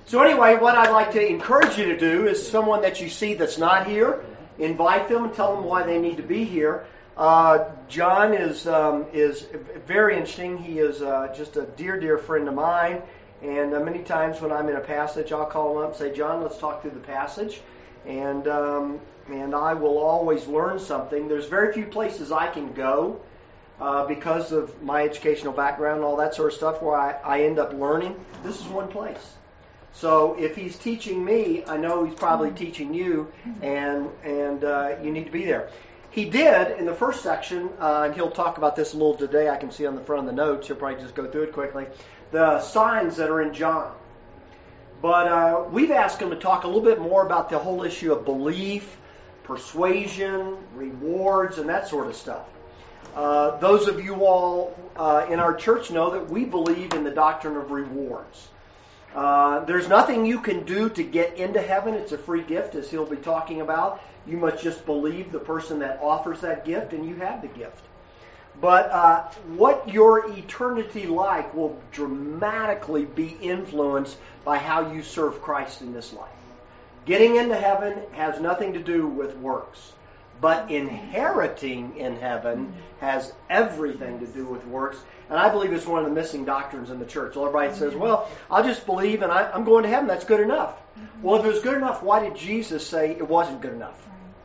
So anyway, what I'd like to encourage you to do is someone that you see that's not here, invite them and tell them why they need to be here. John is very interesting. He is just a dear friend of mine. And many times when I'm in a passage, I'll call him up and say, John, let's talk through the passage. And I will always learn something. There's very few places I can go because of my educational background and all that sort of stuff where I end up learning. This is one place. So if he's teaching me, I know he's probably teaching you, and you need to be there. He did in the first section, and he'll talk about this a little today. I can see on the front of the notes. He'll probably just go through it quickly. The signs that are in John. But we've asked him to talk a little bit more about the whole issue of belief, persuasion, rewards, and that sort of stuff. Those of you all in our church know that we believe in the doctrine of rewards. There's nothing you can do to get into heaven. It's a free gift, as he'll be talking about. You must just believe the person that offers that gift, and you have the gift. But what your eternity like will dramatically be influenced by how you serve Christ in this life. Getting into heaven has nothing to do with works. But inheriting in heaven has everything to do with works. And I believe it's one of the missing doctrines in the church. Everybody says, well, I'll just believe and I'm going to heaven. That's good enough. Well, if it was good enough, why did Jesus say it wasn't good enough?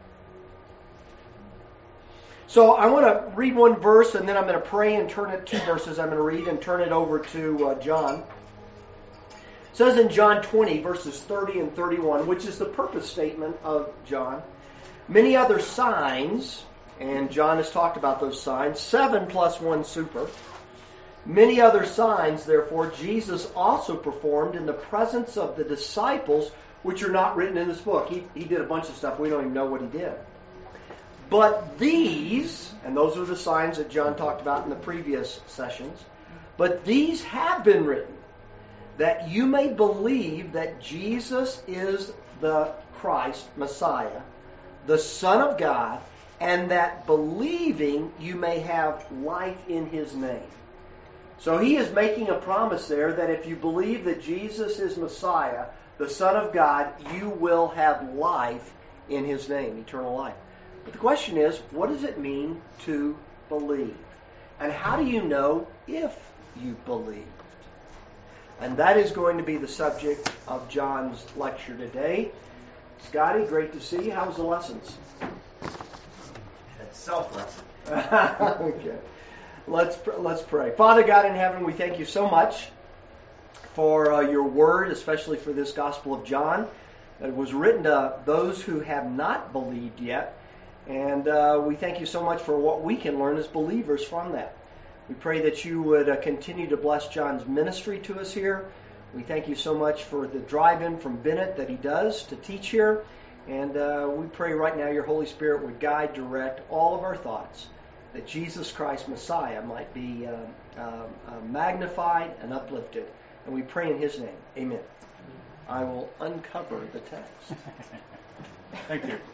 So I want to read one verse and then I'm going to pray and turn it, 2 verses I'm going to read and turn it over to John. It says in John 20, verses 30 and 31, which is the purpose statement of John. Many other signs, and John has talked about those signs, 7 plus 1 super. Many other signs, therefore, Jesus also performed in the presence of the disciples, which are not written in this book. He did a bunch of stuff. We don't even know what he did. But these, and those are the signs that John talked about in the previous sessions, but these have been written, that you may believe that Jesus is the Christ, Messiah, the Son of God, and that believing you may have life in His name. So he is making a promise there that if you believe that Jesus is Messiah, the Son of God, you will have life in His name, eternal life. But the question is, what does it mean to believe? And how do you know if you believed? And that is going to be the subject of John's lecture today. Scotty, great to see you. How was the lessons? It's self-lesson. Okay. Let's pray. Father God in heaven, we thank you so much for your word, especially for this Gospel of John. It was written to those who have not believed yet. And we thank you so much for what we can learn as believers from that. We pray that you would continue to bless John's ministry to us here. We thank you so much for the drive-in from Bennett that he does to teach here. And we pray right now your Holy Spirit would guide, direct all of our thoughts, that Jesus Christ, Messiah, might be magnified and uplifted. And we pray in His name. Amen. I will uncover the text. Thank you.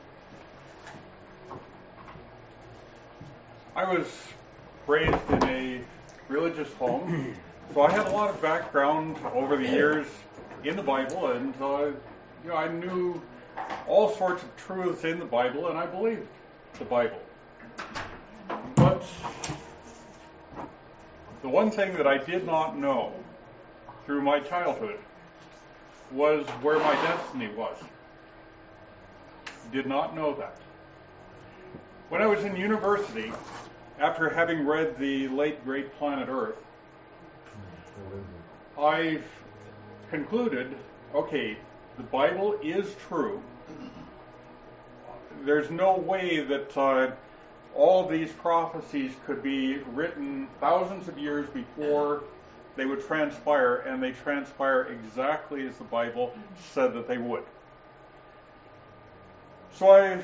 I was raised in a religious home, so I had a lot of background over the years in the Bible, and I knew all sorts of truths in the Bible, and I believed the Bible. But the one thing that I did not know through my childhood was where my destiny was. Did not know that. When I was in university, after having read the late great Planet Earth, I concluded, okay, the Bible is true. There's no way that all these prophecies could be written thousands of years before they would transpire, and they transpire exactly as the Bible said that they would. So I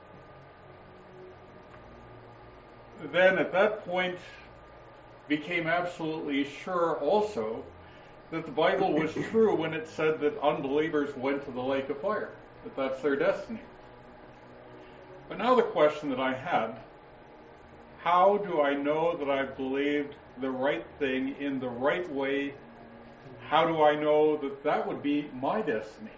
then at that point became absolutely sure also that the Bible was true when it said that unbelievers went to the lake of fire, that that's their destiny. But now the question that I had, how do I know that I've believed the right thing in the right way? how do I know that that would be my destiny?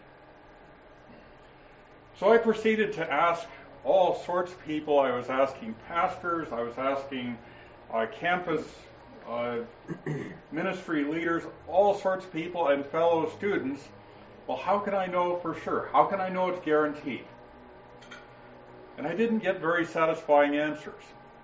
So I proceeded to ask all sorts of people. I was asking pastors, I was asking campus ministry leaders, all sorts of people, and fellow students. Well, how can I know for sure? How can I know it's guaranteed? And I didn't get very satisfying answers.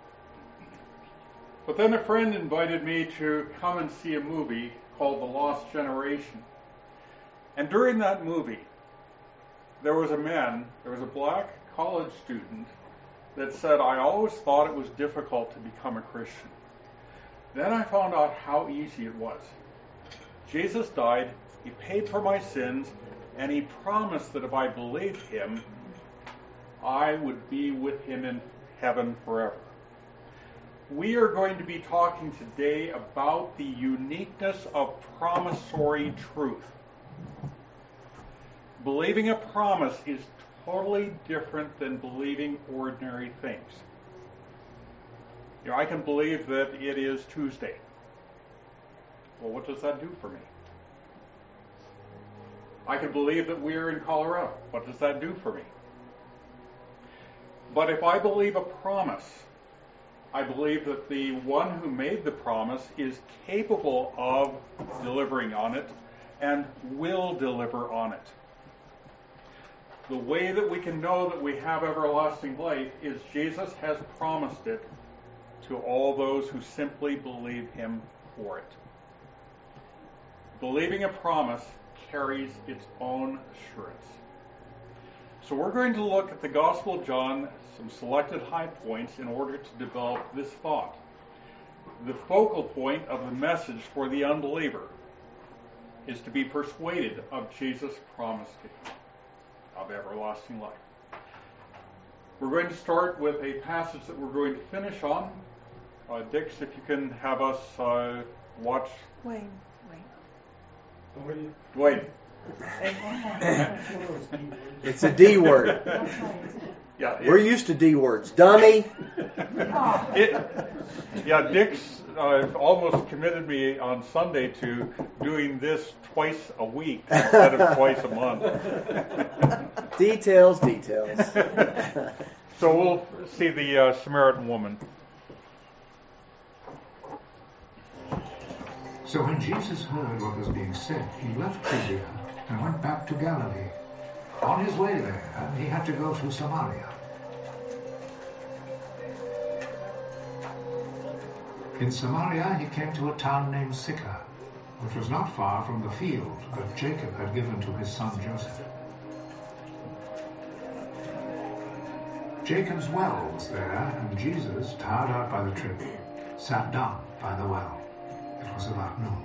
But then a friend invited me to come and see a movie called The Lost Generation. And during that movie, there was a black college student that said, I always thought it was difficult to become a Christian. Then I found out how easy it was. Jesus died, he paid for my sins, and he promised that if I believed him, I would be with him in heaven forever. We are going to be talking today about the uniqueness of promissory truth. Believing a promise is totally different than believing ordinary things. You know, I can believe that it is Tuesday. Well, what does that do for me? I can believe that we're in Colorado. What does that do for me? But if I believe a promise, I believe that the one who made the promise is capable of delivering on it and will deliver on it. The way that we can know that we have everlasting life is Jesus has promised it to all those who simply believe him for it. Believing a promise carries its own assurance. So we're going to look at the Gospel of John, some selected high points in order to develop this thought. The focal point of the message for the unbeliever is to be persuaded of Jesus' promise to him of everlasting life. We're going to start with a passage that we're going to finish on. Dix, if you can have us watch. Wayne. Dwayne. It's a D word. Yeah, We're used to D words. Dummy. Dix almost committed me on Sunday to doing this twice a week instead of twice a month. Details. So we'll see the Samaritan woman. So when Jesus heard what was being said, he left Judea and went back to Galilee. On his way there, he had to go through Samaria. In Samaria, he came to a town named Sychar, which was not far from the field that Jacob had given to his son Joseph. Jacob's well was there, and Jesus, tired out by the trip, sat down by the well. It was about noon.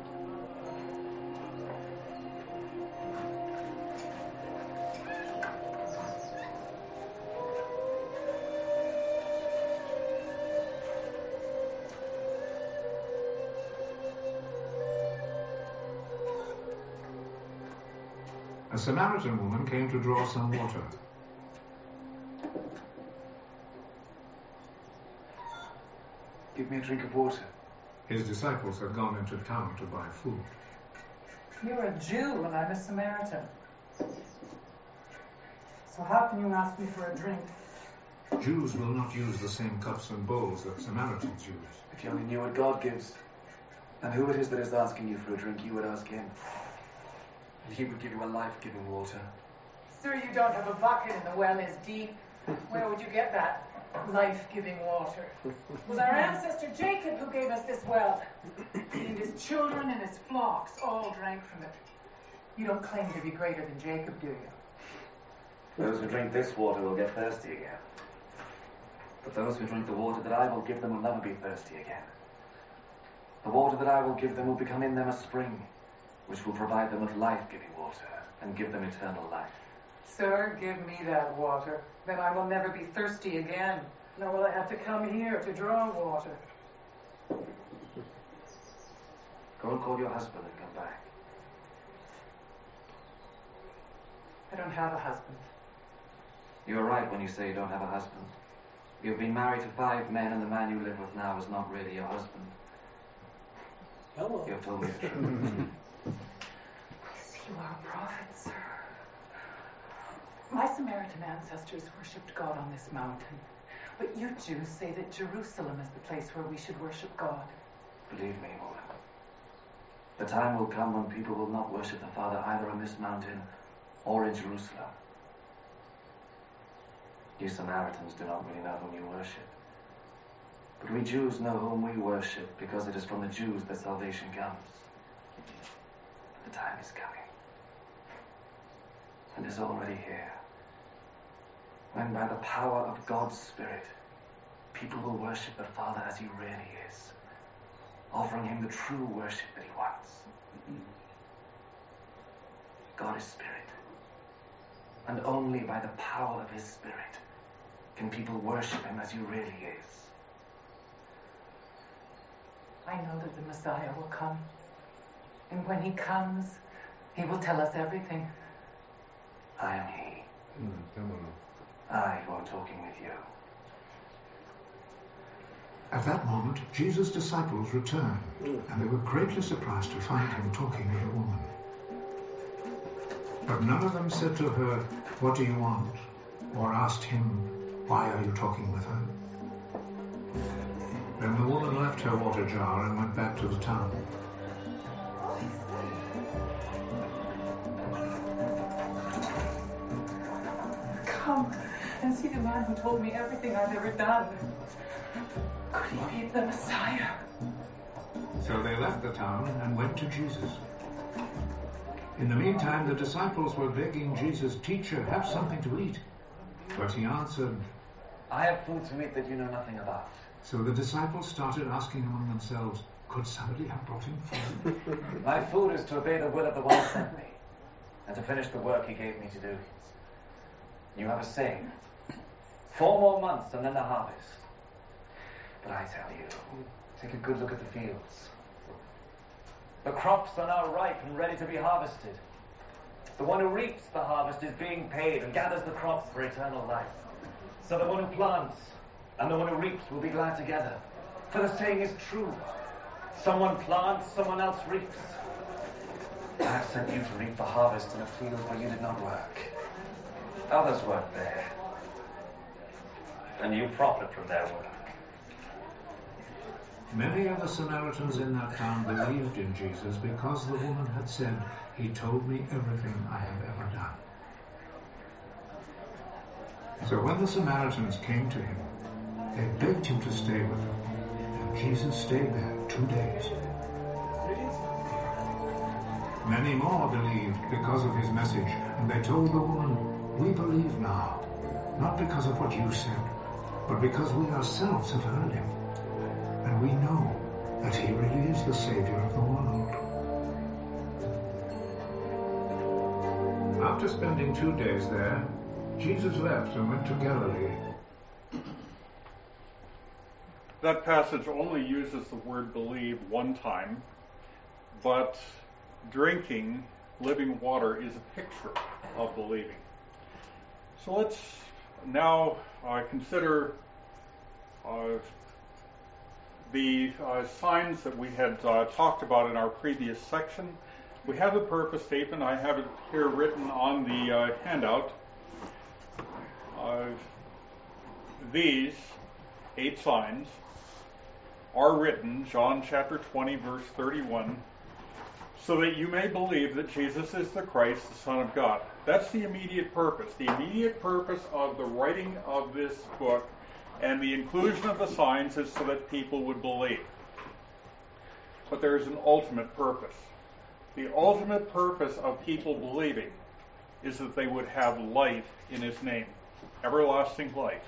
A Samaritan woman came to draw some water. Give me a drink of water. His disciples had gone into town to buy food. You're a Jew and I'm a Samaritan. So how can you ask me for a drink? Jews will not use the same cups and bowls that Samaritans use. If you only knew what God gives, and who it is that is asking you for a drink, you would ask him. And he would give you a life-giving water. Sir, you don't have a bucket and the well is deep. Where would you get that life-giving water? It was our ancestor Jacob who gave us this well. He and his children and his flocks all drank from it. You don't claim to be greater than Jacob, do you? Those who drink this water will get thirsty again. But those who drink the water that I will give them will never be thirsty again. The water that I will give them will become in them a spring, which will provide them with life-giving water and give them eternal life. Sir, give me that water. Then I will never be thirsty again. Nor will I have to come here to draw water. Go and call your husband and come back. I don't have a husband. You are right when you say you don't have a husband. You have been married to 5 men, and the man you live with now is not really your husband. Hello. You have told me the truth. You are a prophet, sir. My Samaritan ancestors worshipped God on this mountain. But you Jews say that Jerusalem is the place where we should worship God. Believe me, woman. The time will come when people will not worship the Father either on this mountain or in Jerusalem. You Samaritans do not really know whom you worship. But we Jews know whom we worship because it is from the Jews that salvation comes. The time is coming. And is already here. When by the power of God's Spirit, people will worship the Father as he really is, offering him the true worship that he wants. God is Spirit. And only by the power of his Spirit can people worship him as he really is. I know that the Messiah will come. And when he comes, he will tell us everything. I am he. I who am talking with you. At that moment, Jesus' disciples returned, and they were greatly surprised to find him talking with a woman. But none of them said to her, "What do you want?" or asked him, "Why are you talking with her?" Then the woman left her water jar and went back to the town. Come and see the man who told me everything I've ever done. Could he be the Messiah? So they left the town and went to Jesus. In the meantime, the disciples were begging Jesus, "Teacher, have something to eat." But he answered, I have food to eat that you know nothing about. So the disciples started asking among themselves, "Could somebody have brought him food?" My food is to obey the will of the one who sent me, and to finish the work he gave me to do. You have a saying, 4 more months and then the harvest. But I tell you, take a good look at the fields. The crops are now ripe and ready to be harvested. The one who reaps the harvest is being paid and gathers the crops for eternal life. So the one who plants and the one who reaps will be glad together. For the saying is true. Someone plants, someone else reaps. I have sent you to reap the harvest in a field where you did not work. Others work there, and you profit from their work. Many of the Samaritans in that town believed in Jesus because the woman had said, "He told me everything I have ever done." So when the Samaritans came to him, they begged him to stay with them, and Jesus stayed there 2 days. Many more believed because of his message, and they told the woman, "We believe now, not because of what you said, but because we ourselves have heard him. And we know that he really is the Savior of the world." After spending 2 days there, Jesus left and went to Galilee. That passage only uses the word believe one time, but drinking living water is a picture of believing. So let's now consider the signs that we had talked about in our previous section. We have the purpose statement. I have it here written on the handout. These 8 signs are written, John chapter 20, verse 31, so that you may believe that Jesus is the Christ, the Son of God. That's the immediate purpose. The immediate purpose of the writing of this book and the inclusion of the signs is so that people would believe. But there is an ultimate purpose. The ultimate purpose of people believing is that they would have life in his name, everlasting life.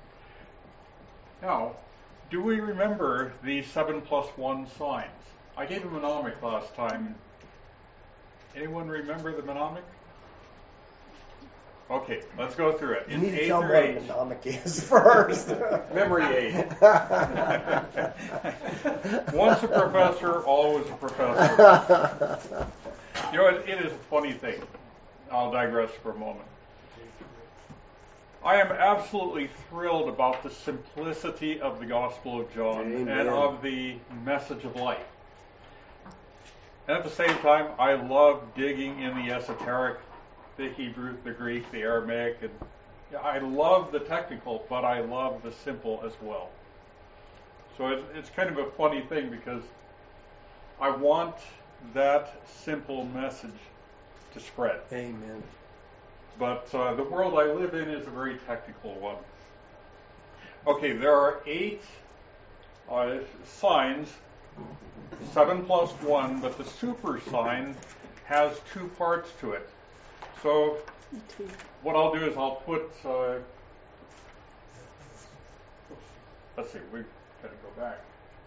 Now, do we remember the 7+1 signs? I gave a mnemonic last time. Anyone remember the mnemonic? Okay, let's go through it. You It's need to 8 tell me through what 8. a mnemonic is first. Memory aid. Once a professor, always a professor. You know, it is a funny thing. I'll digress for a moment. I am absolutely thrilled about the simplicity of the Gospel of John Amen. and of the message of life. And at the same time, I love digging in the esoteric, the Hebrew, the Greek, the Aramaic, and I love the technical, but I love the simple as well. So it's kind of a funny thing because I want that simple message to spread. Amen. But the world I live in is a very technical one. Okay, there are 8 signs, 7 plus 1, but the super sign has 2 parts to it. So what I'll do is I'll put, let's see, we've got to go back.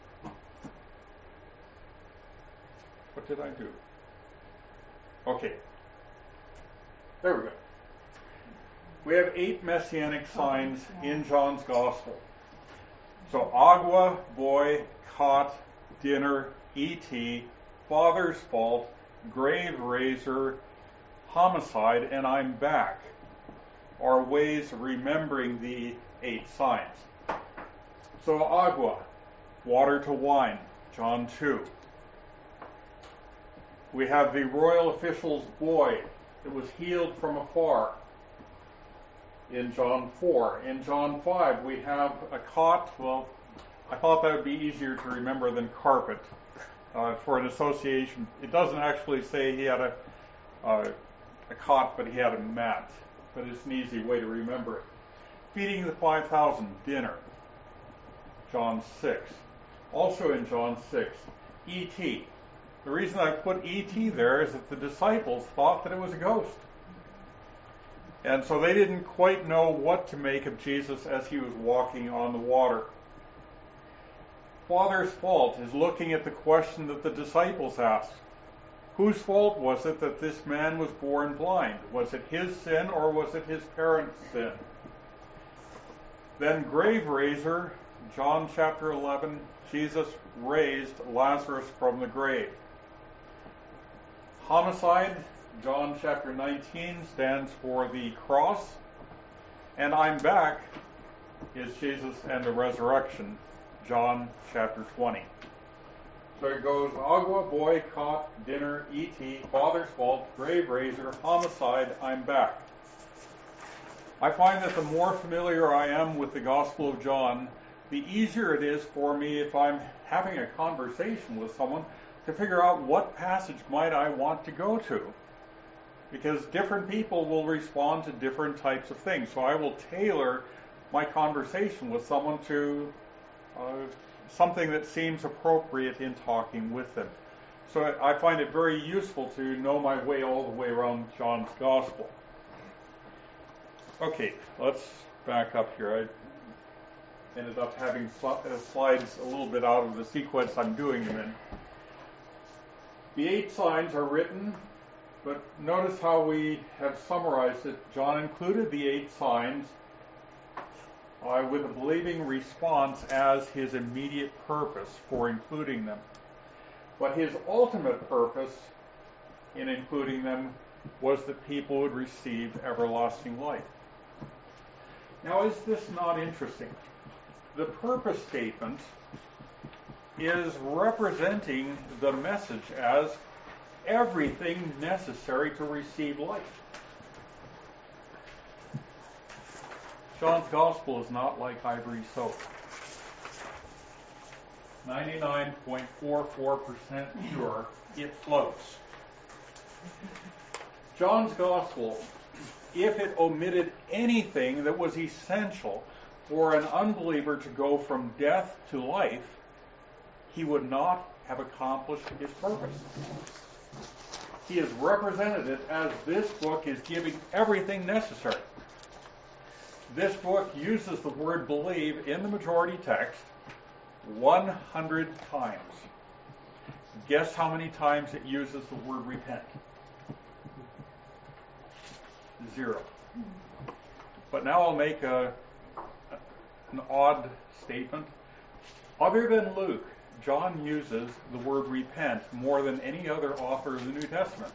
What did I do? Okay. There we go. We have 8 messianic signs in John's Gospel. So agua, boy, cot, dinner, ET, father's fault, grave razor, homicide, and I'm back are ways of remembering the 8 signs. So agua, water to wine, John 2. We have the royal official's boy that was healed from afar in John 4. In John 5, we have a cot. Well, I thought that would be easier to remember than carpet for an association. It doesn't actually say he had a cot, but he had a mat. But it's an easy way to remember it. Feeding the 5,000, dinner, John 6. Also in John 6, E.T. The reason I put E.T. there is that the disciples thought that it was a ghost. And so they didn't quite know what to make of Jesus as he was walking on the water. Father's fault is looking at the question that the disciples asked. Whose fault was it that this man was born blind? Was it his sin or was it his parents' sin? Then grave raiser, John chapter 11, Jesus raised Lazarus from the grave. Homicide, John chapter 19, stands for the cross. And I'm back is Jesus and the resurrection, John chapter 20. So it goes agua, boy, cot, dinner, E.T., father's fault, grave razor, homicide, I'm back. I find that the more familiar I am with the Gospel of John, the easier it is for me if I'm having a conversation with someone to figure out what passage might I want to go to. Because different people will respond to different types of things. So I will tailor my conversation with someone to something that seems appropriate in talking with them. So I find it very useful to know my way all the way around John's Gospel. Okay, let's back up here. I ended up having slides a little bit out of the sequence I'm doing them in. The 8 signs are written, but notice how we have summarized it. John included the 8 signs with a believing response as his immediate purpose for including them. But his ultimate purpose in including them was that people would receive everlasting life. Now, is this not interesting? The purpose statement is representing the message as everything necessary to receive life. John's Gospel is not like ivory soap. 99.44% pure, it floats. John's Gospel, if it omitted anything that was essential for an unbeliever to go from death to life, he would not have accomplished his purpose. He has represented it as this book is giving everything necessary. This book uses the word believe in the majority text 100 times. Guess how many times it uses the word repent? 0. But now I'll make an odd statement. Other than Luke, John uses the word repent more than any other author of the New Testament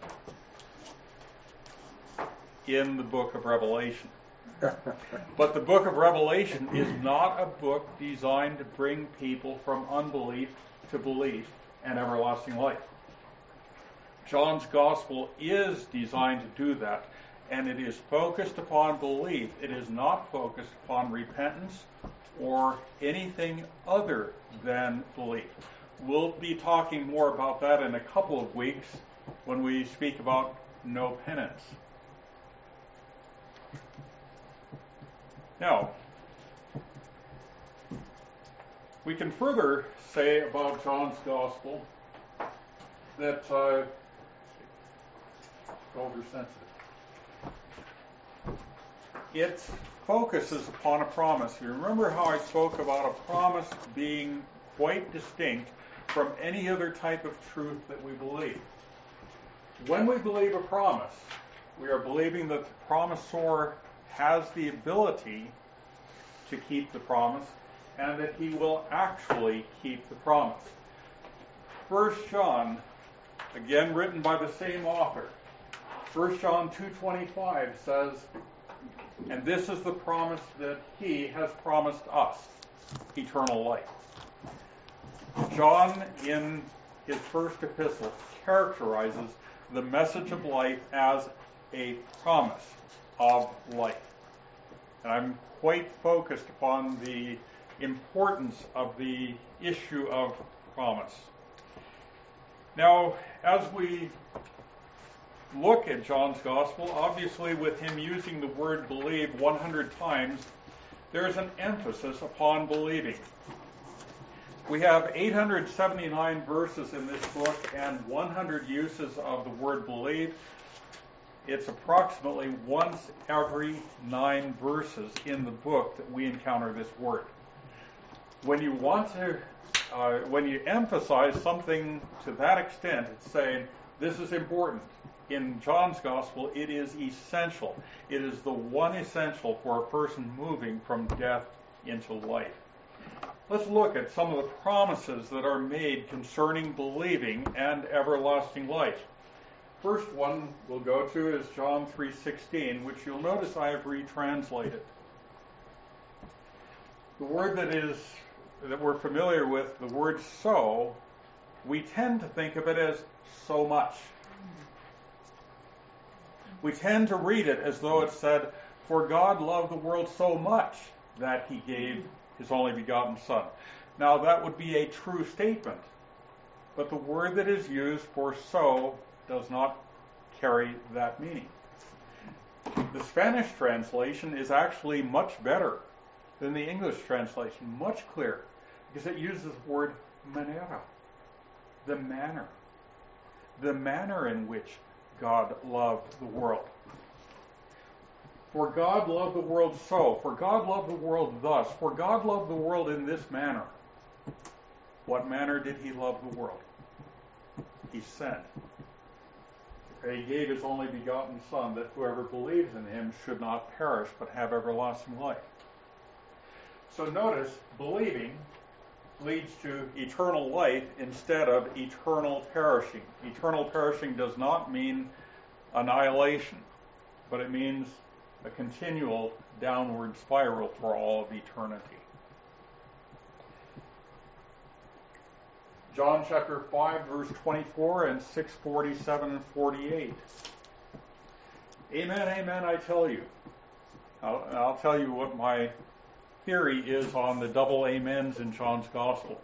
in the book of Revelation. But the book of Revelation is not a book designed to bring people from unbelief to belief and everlasting life. John's Gospel is designed to do that, and it is focused upon belief. It is not focused upon repentance or anything other than belief. We'll be talking more about that in a couple of weeks when we speak about no penance. Now, we can further say about John's Gospel that oversensitive. It focuses upon a promise. You remember how I spoke about a promise being quite distinct from any other type of truth that we believe. When we believe a promise, we are believing that the promisor has the ability to keep the promise and that he will actually keep the promise. 1 John, again written by the same author, 1 John 2:25 says, and this is the promise that he has promised us, eternal life. John, in his first epistle, characterizes the message of life as a promise of life. And I'm quite focused upon the importance of the issue of promise. Now, as we look at John's Gospel, obviously with him using the word believe 100 times, there's an emphasis upon believing. We have 879 verses in this book and 100 uses of the word believe. It's approximately once every 9 verses in the book that we encounter this word. When you want to, when you emphasize something to that extent, it's saying this is important. In John's Gospel, it is essential. It is the one essential for a person moving from death into life. Let's look at some of the promises that are made concerning believing and everlasting life. First one we'll go to is John 3:16, which you'll notice I have retranslated. The word that we're familiar with, the word so, we tend to think of it as so much. We tend to read it as though it said, for God loved the world so much that he gave his only begotten Son. Now that would be a true statement, but the word that is used for so does not carry that meaning. The Spanish translation is actually much better than the English translation, much clearer, because it uses the word manera, the manner in which God loved the world. For God loved the world so, for God loved the world thus, for God loved the world in this manner. What manner did he love the world? He sent. He gave his only begotten Son, that whoever believes in him should not perish, but have everlasting life. So notice, believing leads to eternal life instead of eternal perishing. Eternal perishing does not mean annihilation, but it means a continual downward spiral for all of eternity. John chapter 5, verse 24 and 6:47 and 48. Amen, amen, I tell you. I'll tell you what my theory is on the double amens in John's Gospel.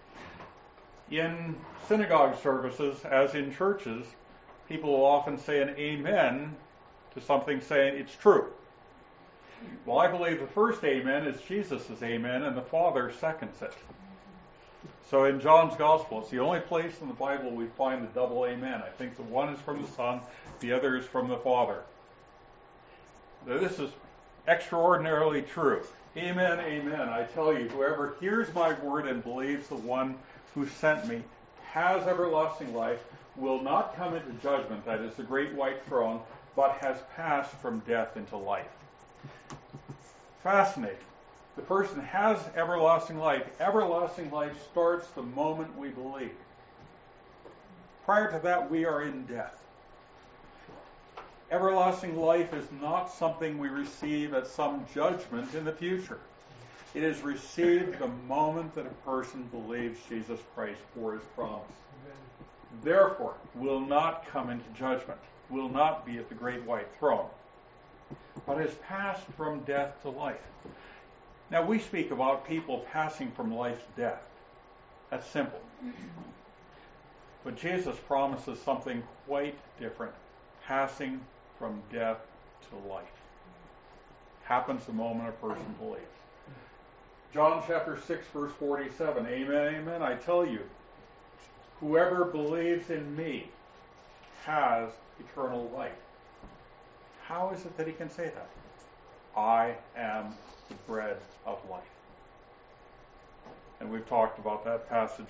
In synagogue services, as in churches, people will often say an amen to something saying it's true. Well, I believe the first amen is Jesus' amen, and the Father seconds it. So in John's Gospel, it's the only place in the Bible we find the double amen. I think the one is from the Son, the other is from the Father. Now, this is extraordinarily true. Amen, amen. I tell you, whoever hears my word and believes the one who sent me has everlasting life, will not come into judgment, that is the great white throne, but has passed from death into life. Fascinating. The person has everlasting life. Everlasting life starts the moment we believe. Prior to that, we are in death. Everlasting life is not something we receive at some judgment in the future. It is received the moment that a person believes Jesus Christ for his promise. therefore, will not come into judgment, will not be at the great white throne, but has passed from death to life. Now, we speak about people passing from life to death. That's simple. But Jesus promises something quite different, passing from death to life. Happens the moment a person believes. John chapter 6, verse 47, amen, amen, I tell you, whoever believes in me has eternal life. How is it that he can say that? I am the bread of life. And we've talked about that passage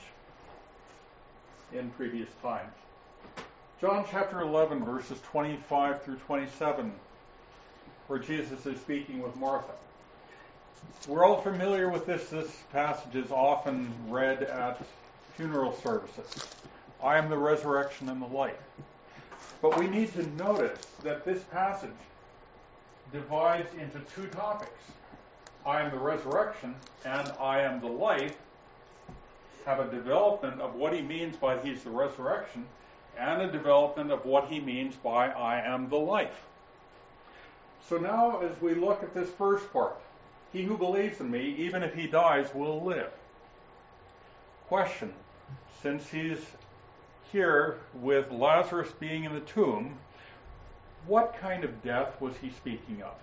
in previous times. John chapter 11, verses 25 through 27, where Jesus is speaking with Martha. We're all familiar with this. This passage is often read at funeral services. I am the resurrection and the life. But we need to notice that this passage divides into two topics. I am the resurrection and I am the life have a development of what he means by he's the resurrection and a development of what he means by I am the life. So now as we look at this first part, he who believes in me, even if he dies, will live. Question, since he's here with Lazarus being in the tomb, what kind of death was he speaking of?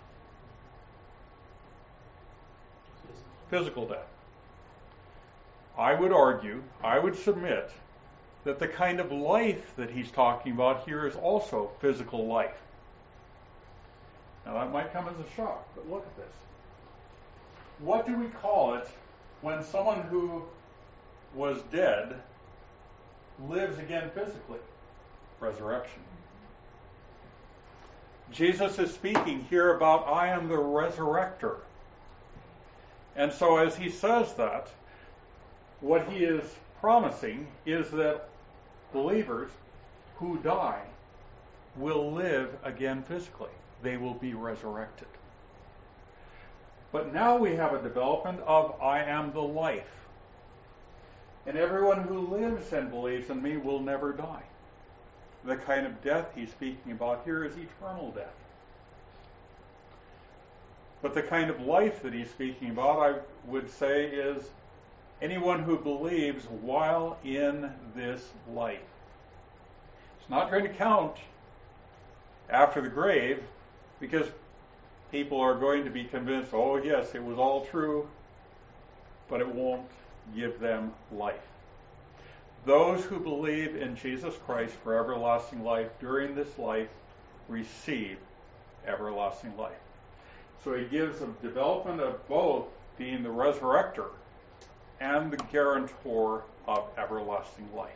Physical death. I would argue, I would submit, that the kind of life that he's talking about here is also physical life. Now that might come as a shock, but look at this. What do we call it when someone who was dead lives again physically? Resurrection. Jesus is speaking here about I am the resurrector. And so as he says that, what he is promising is that believers who die will live again physically. They will be resurrected. But now we have a development of I am the life. And everyone who lives and believes in me will never die. The kind of death he's speaking about here is eternal death. But the kind of life that he's speaking about, I would say, is anyone who believes while in this life. It's not going to count after the grave, because people are going to be convinced, oh yes, it was all true, but it won't give them life. Those who believe in Jesus Christ for everlasting life during this life receive everlasting life. So he gives a development of both being the resurrector and the guarantor of everlasting life.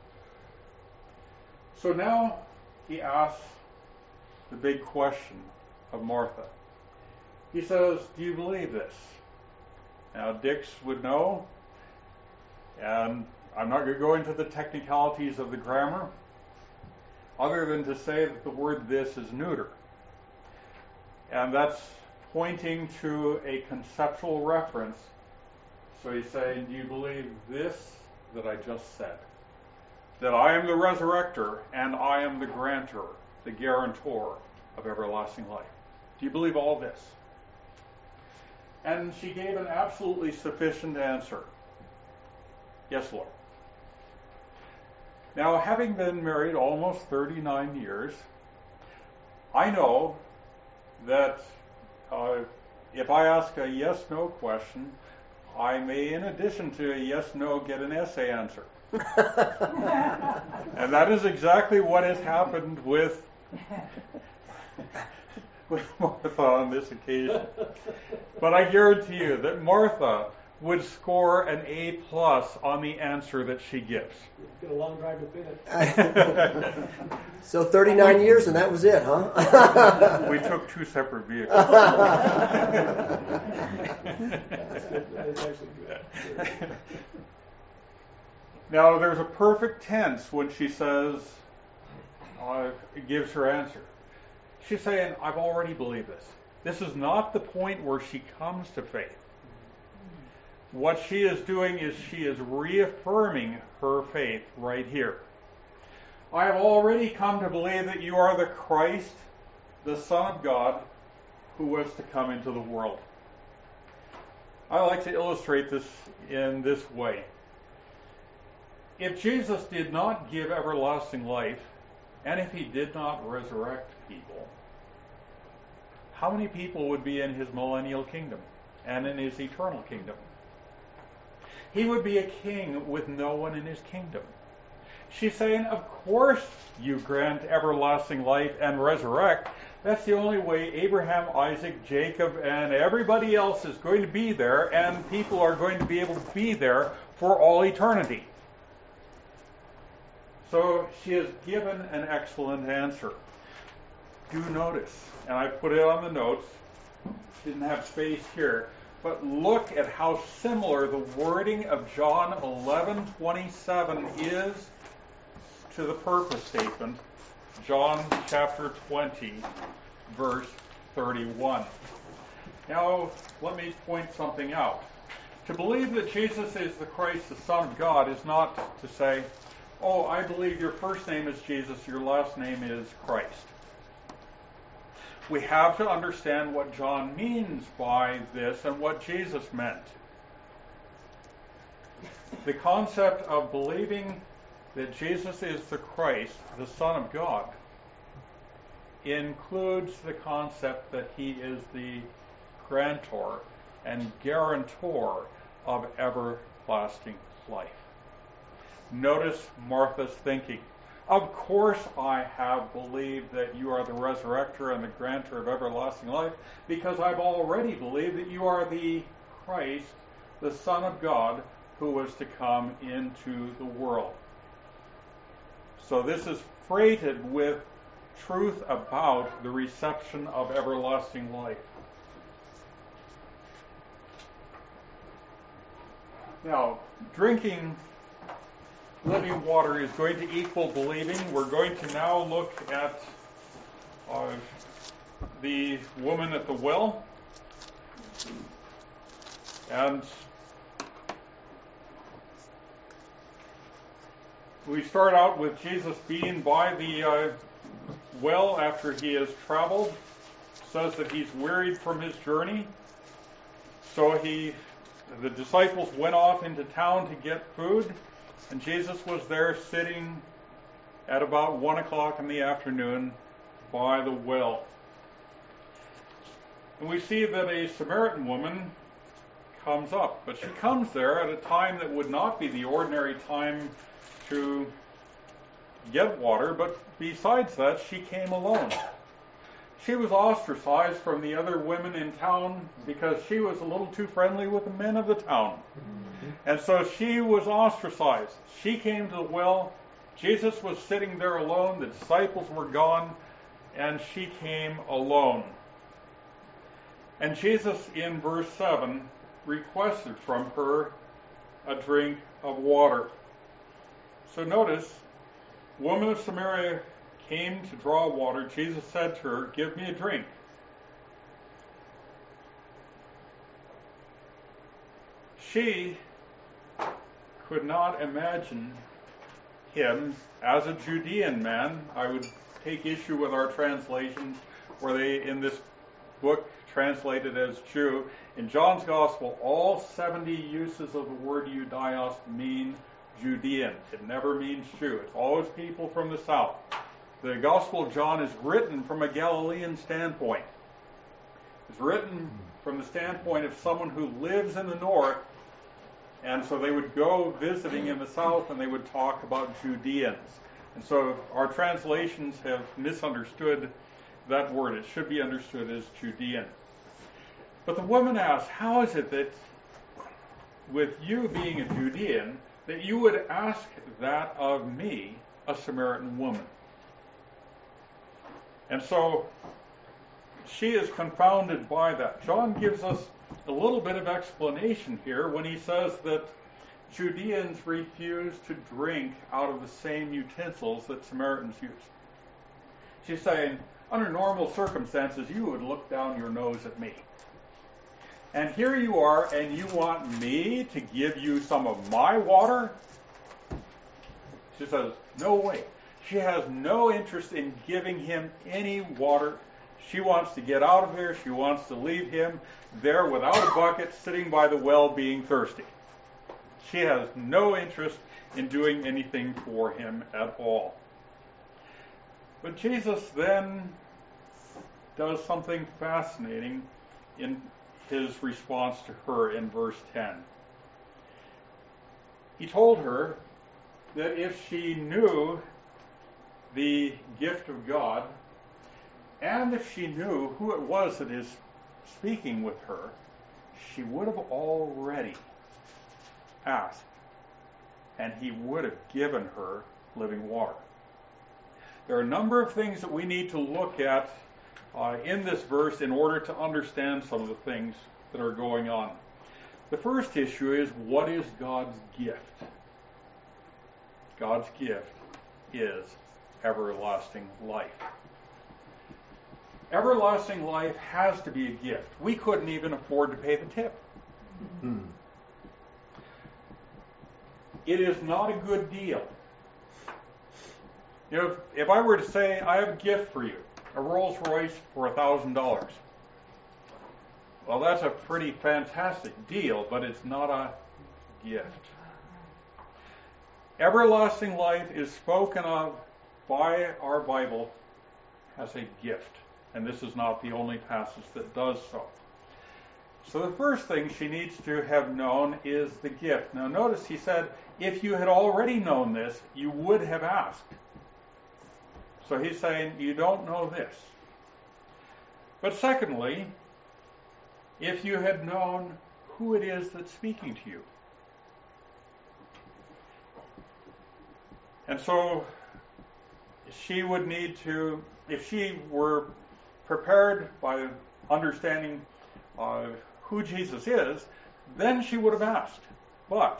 So now he asks the big question of Martha. He says, do you believe this? Now Dix would know, and I'm not going to go into the technicalities of the grammar, other than to say that the word this is neuter. And that's pointing to a conceptual reference. So he's saying, do you believe this that I just said? That I am the resurrector and I am the grantor, the guarantor of everlasting life. Do you believe all this? And she gave an absolutely sufficient answer. Yes, Lord. Now, having been married almost 39 years, I know that if I ask a yes-no question, I may, in addition to a yes-no, get an essay answer. And that is exactly what has happened with Martha on this occasion. But I guarantee you that Martha would score an A+ on the answer that she gives. Get a long drive to fit. So 39 years and that was it, huh? We took two separate vehicles. That's actually good. Now, there's a perfect tense when she says, gives her answer. She's saying, I've already believed this. This is not the point where she comes to faith. What she is doing is she is reaffirming her faith right here. I have already come to believe that you are the Christ, the Son of God, who was to come into the world. I like to illustrate this in this way. If Jesus did not give everlasting life, and if he did not resurrect people, how many people would be in his millennial kingdom and in his eternal kingdom? He would be a king with no one in his kingdom. She's saying, of course you grant everlasting life and resurrect. That's the only way Abraham, Isaac, Jacob, and everybody else is going to be there, and people are going to be able to be there for all eternity. So she has given an excellent answer. Do notice, and I put it on the notes, didn't have space here, but look at how similar the wording of John 11:27 is to the purpose statement, John chapter 20, verse 31. Now, let me point something out. To believe that Jesus is the Christ, the Son of God, is not to say, oh, I believe your first name is Jesus, your last name is Christ. We have to understand what John means by this and what Jesus meant. The concept of believing that Jesus is the Christ, the Son of God, includes the concept that he is the grantor and guarantor of everlasting life. Notice Martha's thinking. Of course I have believed that you are the resurrector and the grantor of everlasting life, because I've already believed that you are the Christ, the Son of God, who was to come into the world. So this is freighted with truth about the reception of everlasting life. Now, drinking living water is going to equal believing. We're going to now look at the woman at the well. And we start out with Jesus being by the well after he has traveled. It says that he's wearied from his journey. So the disciples went off into town to get food. And Jesus was there sitting at about 1 o'clock in the afternoon by the well. And we see that a Samaritan woman comes up, but she comes there at a time that would not be the ordinary time to get water, but besides that, she came alone. She was ostracized from the other women in town because she was a little too friendly with the men of the town. And so she was ostracized. She came to the well. Jesus was sitting there alone. The disciples were gone. And she came alone. And Jesus, in verse 7, requested from her a drink of water. So notice, woman of Samaria came to draw water. Jesus said to her, give me a drink. She could not imagine him as a Judean man. I would take issue with our translations where they, in this book, translated as Jew. In John's Gospel, all 70 uses of the word Judaios mean Judean. It never means Jew. It's always people from the south. The Gospel of John is written from a Galilean standpoint. It's written from the standpoint of someone who lives in the north, and so they would go visiting in the south and they would talk about Judeans. And so our translations have misunderstood that word. It should be understood as Judean. But the woman asks, how is it that with you being a Judean, that you would ask that of me, a Samaritan woman? And so she is confounded by that. John gives us a little bit of explanation here when he says that Judeans refuse to drink out of the same utensils that Samaritans use. She's saying, under normal circumstances, you would look down your nose at me. And here you are, and you want me to give you some of my water? She says, no way. She has no interest in giving him any water. She wants to get out of there. She wants to leave him there without a bucket, sitting by the well being thirsty. She has no interest in doing anything for him at all. But Jesus then does something fascinating in his response to her in verse 10. He told her that if she knew the gift of God, and if she knew who it was that is speaking with her, she would have already asked, and he would have given her living water. There are a number of things that we need to look at in this verse in order to understand some of the things that are going on. The first issue is, what is God's gift? God's gift is everlasting life. Everlasting life has to be a gift. We couldn't even afford to pay the tip. It is not a good deal. You know, if I were to say, I have a gift for you, a Rolls Royce for $1,000, well, that's a pretty fantastic deal, but it's not a gift. Everlasting life is spoken of by our Bible as a gift, and this is not the only passage that does so. So the first thing she needs to have known is the gift. Now notice he said, if you had already known this, you would have asked. So he's saying, you don't know this. But secondly, if you had known who it is that's speaking to you. And so she would need to, if she were prepared by understanding who Jesus is, then she would have asked. But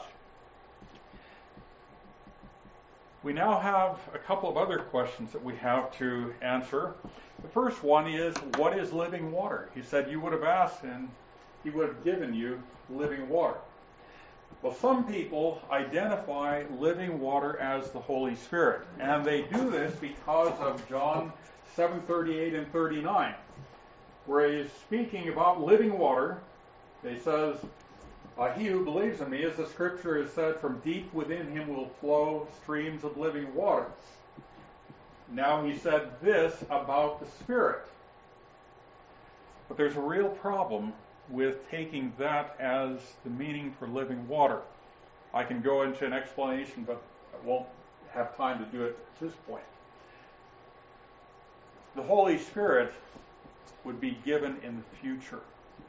we now have a couple of other questions that we have to answer. The first one is, what is living water? He said you would have asked and he would have given you living water. Well, some people identify living water as the Holy Spirit, and they do this because of John 7:38 and 39, where he's speaking about living water. He says, he who believes in me, as the scripture has said, from deep within him will flow streams of living water. Now he said this about the Spirit. But there's a real problem with taking that as the meaning for living water. I can go into an explanation, but I won't have time to do it at this point. The Holy Spirit would be given in the future.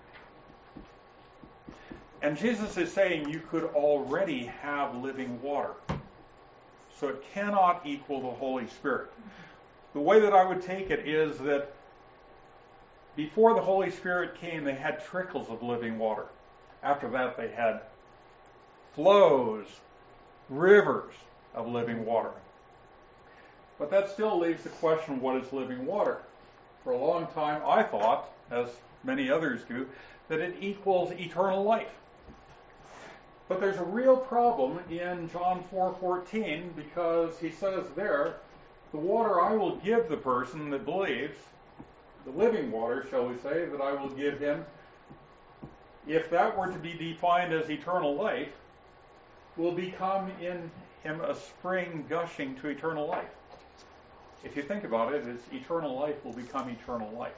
And Jesus is saying you could already have living water. So it cannot equal the Holy Spirit. The way that I would take it is that before the Holy Spirit came, they had trickles of living water. After that, they had flows, rivers of living water. But that still leaves the question, what is living water? For a long time, I thought, as many others do, that it equals eternal life. But there's a real problem in John 4:14, because he says there, the water I will give the person that believes, the living water, shall we say, that I will give him, if that were to be defined as eternal life, will become in him a spring gushing to eternal life. If you think about it, it's eternal life will become eternal life.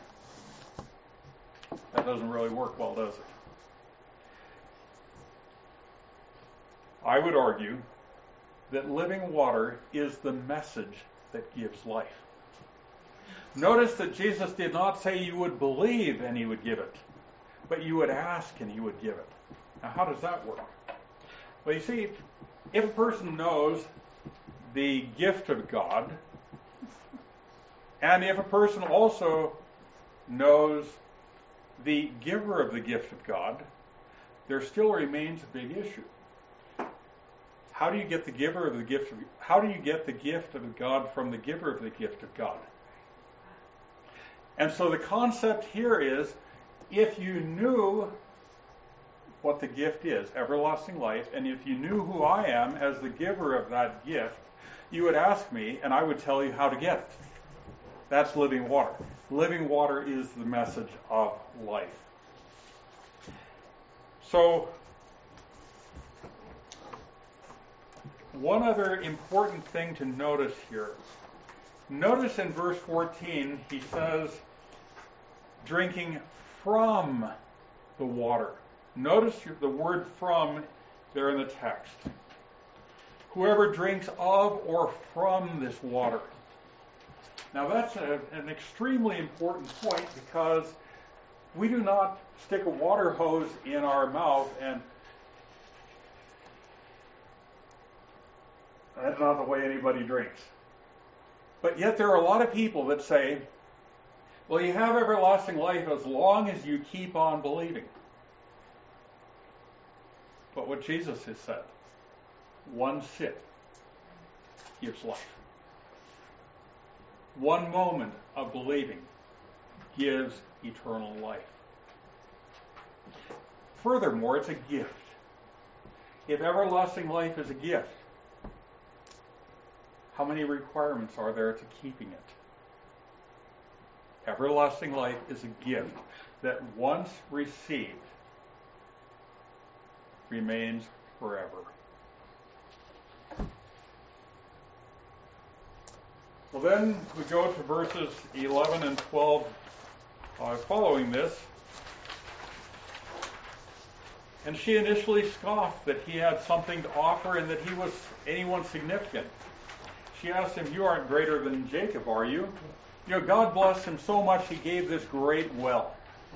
That doesn't really work well, does it? I would argue that living water is the message that gives life. Notice that Jesus did not say you would believe and he would give it, but you would ask and he would give it. Now, how does that work? Well, you see, if a person knows the gift of God, and if a person also knows the giver of the gift of God, there still remains a big issue. How do you get the giver of the gift of, how do you get the gift of God from the giver of the gift of God? And so the concept here is, if you knew what the gift is, everlasting life, and if you knew who I am as the giver of that gift, you would ask me, and I would tell you how to get it. That's living water. Living water is the message of life. So, one other important thing to notice here. Notice in verse 14, he says, drinking from the water. Notice the word from there in the text. Whoever drinks of or from this water. Now that's an extremely important point, because we do not stick a water hose in our mouth and that's not the way anybody drinks. But yet there are a lot of people that say, well, you have everlasting life as long as you keep on believing. But what Jesus has said, one sip gives life. One moment of believing gives eternal life. Furthermore, it's a gift. If everlasting life is a gift, how many requirements are there to keeping it? Everlasting life is a gift that once received remains forever. Well, then we go to verses 11 and 12 following this. And she initially scoffed that he had something to offer and that he was anyone significant. She asked him, you aren't greater than Jacob, are you? You know, God blessed him so much he gave this great well.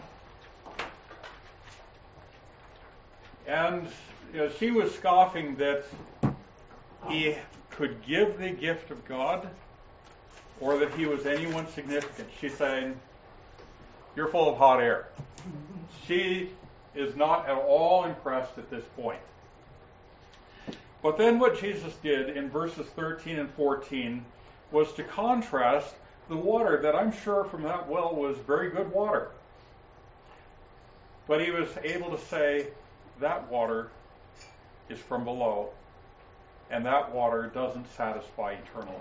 And she was scoffing that he could give the gift of God or that he was anyone significant. She's saying, you're full of hot air. She is not at all impressed at this point. But then what Jesus did in verses 13 and 14 was to contrast the water that I'm sure from that well was very good water. But he was able to say, that water is from below, and that water doesn't satisfy eternally.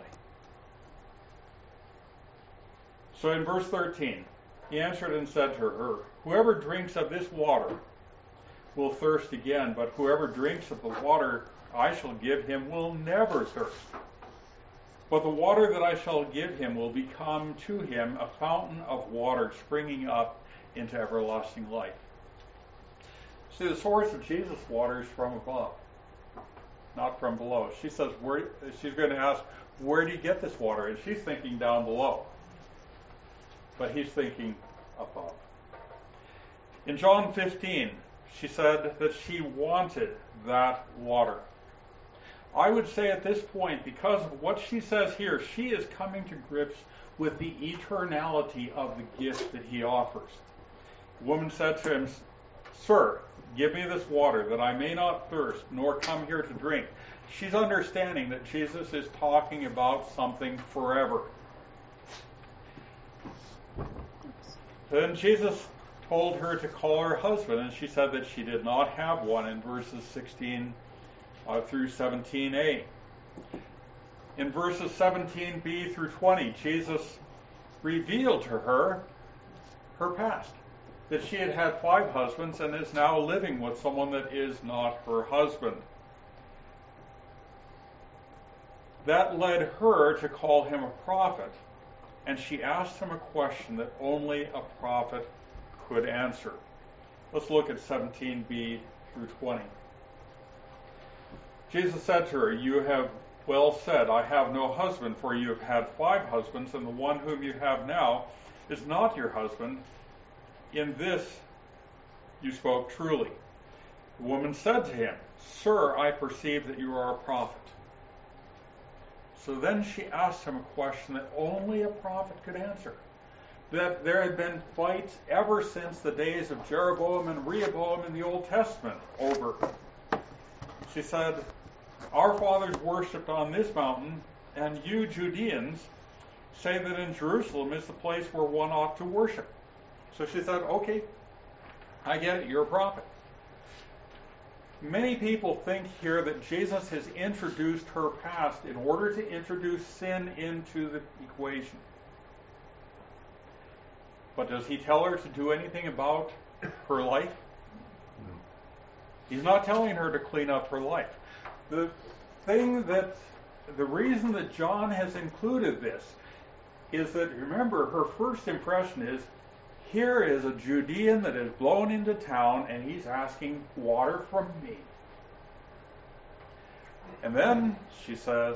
So in verse 13, he answered and said to her, whoever drinks of this water will thirst again, but whoever drinks of the water I shall give him will never thirst. But the water that I shall give him will become to him a fountain of water springing up into everlasting life. See, the source of Jesus' water is from above, not from below. She says, she's going to ask, where do you get this water? And she's thinking down below. But he's thinking above. In John 15, she said that she wanted that water. I would say at this point, because of what she says here, she is coming to grips with the eternality of the gift that he offers. The woman said to him, Sir, give me this water that I may not thirst, nor come here to drink. She's understanding that Jesus is talking about something forever. Then Jesus told her to call her husband, and she said that she did not have one in verses 16 through 17a. In verses 17b through 20, Jesus revealed to her her past, that she had had 5 husbands and is now living with someone that is not her husband. That led her to call him a prophet, and she asked him a question that only a prophet could answer. Let's look at 17b through 20. Jesus said to her, You have well said, I have no husband, for you have had 5 husbands, and the one whom you have now is not your husband. In this you spoke truly. The woman said to him, Sir, I perceive that you are a prophet. So then she asked him a question that only a prophet could answer. That there had been fights ever since the days of Jeroboam and Rehoboam in the Old Testament over. She said, Our fathers worshipped on this mountain, and you Judeans say that in Jerusalem is the place where one ought to worship. So she said, okay, I get it, you're a prophet. Many people think here that Jesus has introduced her past in order to introduce sin into the equation. But does he tell her to do anything about her life? No. He's not telling her to clean up her life. The reason that John has included this is that, remember, her first impression is, here is a Judean that has blown into town and he's asking water from me. And then she says,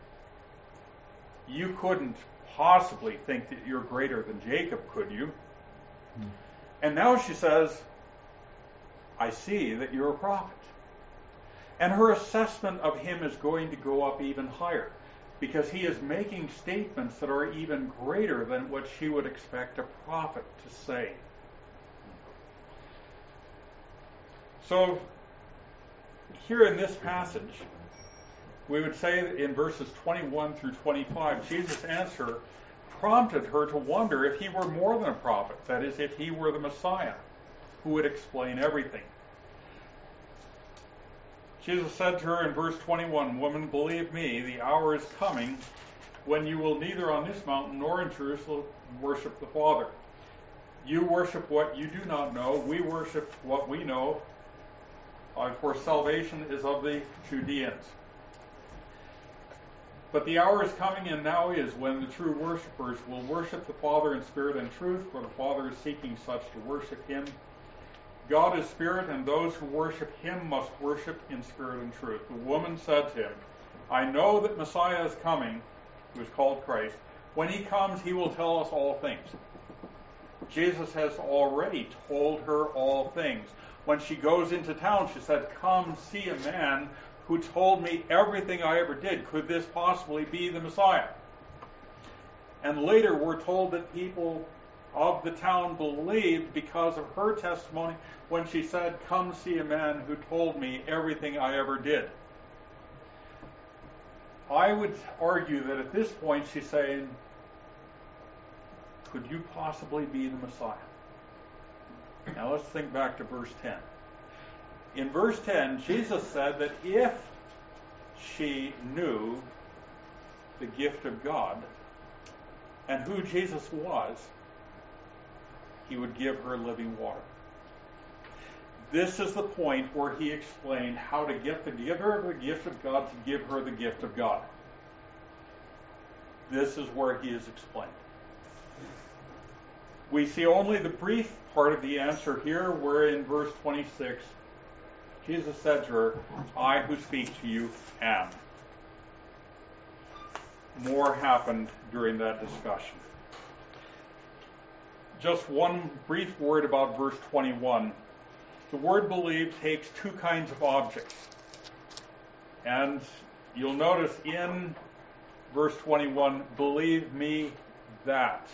you couldn't possibly think that you're greater than Jacob, could you? And now she says, I see that you're a prophet. And her assessment of him is going to go up even higher, because he is making statements that are even greater than what she would expect a prophet to say. So, here in this passage, we would say that in verses 21 through 25, Jesus' answer prompted her to wonder if he were more than a prophet, that is, if he were the Messiah, who would explain everything. Jesus said to her in verse 21, Woman, believe me, the hour is coming when you will neither on this mountain nor in Jerusalem worship the Father. You worship what you do not know. We worship what we know. For salvation is of the Judeans. But the hour is coming, and now is, when the true worshippers will worship the Father in spirit and truth, for the Father is seeking such to worship him. God is spirit, and those who worship him must worship in spirit and truth. The woman said to him, I know that Messiah is coming, who is called Christ. When he comes, he will tell us all things. Jesus has already told her all things. When she goes into town, she said, come see a man who told me everything I ever did. Could this possibly be the Messiah? And later we're told that people of the town believed because of her testimony when she said, come see a man who told me everything I ever did. I would argue that at this point she's saying, could you possibly be the Messiah? Now let's think back to verse 10. In verse 10, Jesus said that if she knew the gift of God and who Jesus was, he would give her living water. This is the point where he explained how to get the giver of the gift of God to give her the gift of God. This is where he is explained. We see only the brief part of the answer here, where in verse 26, Jesus said to her, I who speak to you am. More happened during that discussion. Just one brief word about verse 21. The word believe takes two kinds of objects. And you'll notice in verse 21, believe me that.